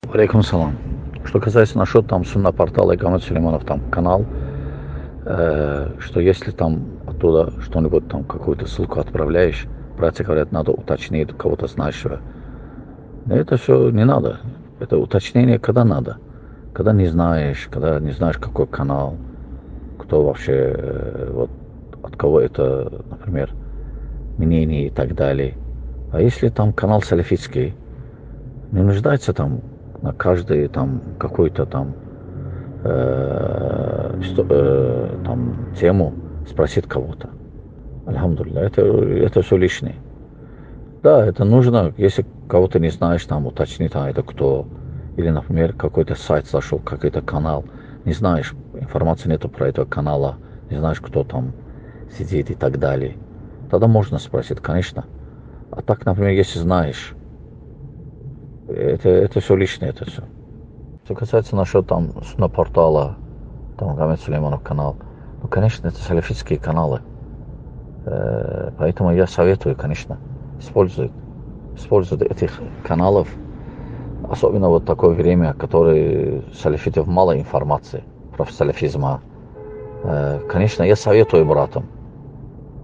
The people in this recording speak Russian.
Алейкум салам. Что касается насчет там сунна портала Игамат Сулейманов, там канал, что если там оттуда что-нибудь там, какую-то ссылку отправляешь, братья говорят, надо уточнить кого-то знающего. Но это все не надо. Это уточнение когда надо. Когда не знаешь какой канал, кто вообще, вот от кого это, например, мнение и так далее. А если там канал салафитский, не нуждается там на каждый там какой-то там, там тему спросить кого-то. Альхамдулилля, это все лишнее. Да, это нужно, если кого-то не знаешь, там уточнить, это кто. Или, например, какой-то сайт зашел, какой-то канал, не знаешь, информации нету про этого канала, не знаешь, кто там сидит и так далее. Тогда можно спросить, конечно. А так, например, если знаешь, это все лишнее, это все. Что касается насчет там портала, там Гамет Сулейманов канал, ну, конечно, это салафитские каналы. Поэтому я советую, конечно, использовать этих каналов, особенно вот такое время, которое салафитов мало информации про салафизм. Конечно, я советую братам